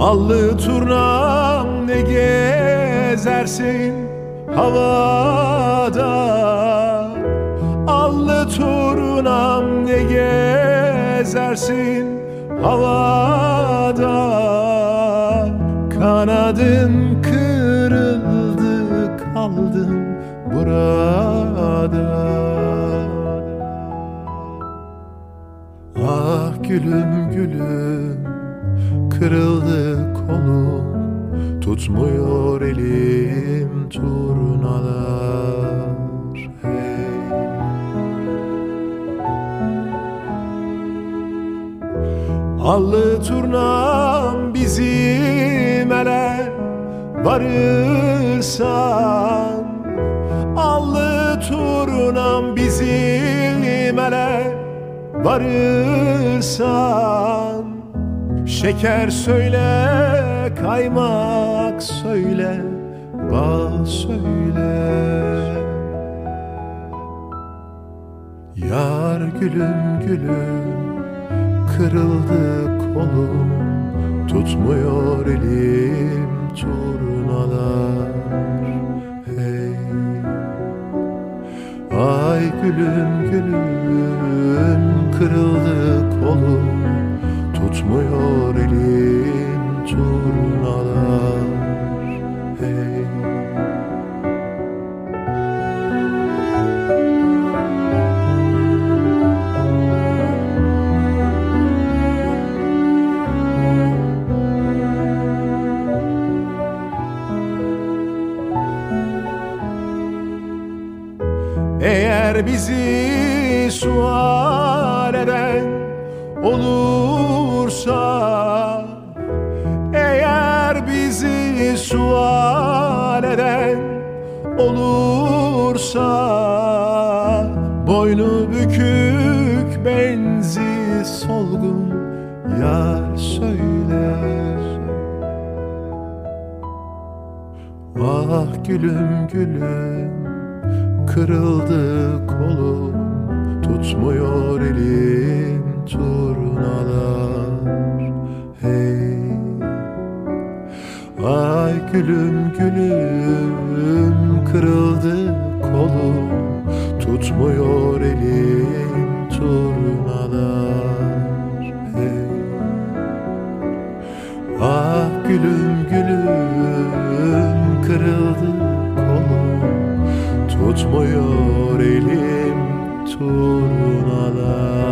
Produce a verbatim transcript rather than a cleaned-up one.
Allı turnam ne gezersin havada, allı turnam ne gezersin havada. Kanadın kırıldı, kaldım burada. Ah gülüm gülüm, kırıldı kolum, tutmuyor elim turnalar. Hey. Allı turnam bizim ele varırsan, allı turnam bizim ele varırsan, şeker söyle, kaymak söyle, bal söyle. Yar gülüm gülüm, kırıldı kolum, tutmuyor elim turnalar. Hey. Ay gülüm gülüm, kırıldı kolum, tutmuyor elim turnalar. Hey. Eğer bizi sual eden olursa, eğer bizi sual eden olursa, boynu bükük benzi solgun yar söyle. Ah gülüm gülüm, kırıldı kolum, tutmuyor elim turnalar. Hey. Ay gülüm gülüm, kırıldı kolum, tutmuyor elim turnalar. Hey. Ah gülüm gülüm, kırıldı kolum, tutmuyor elim turnalar.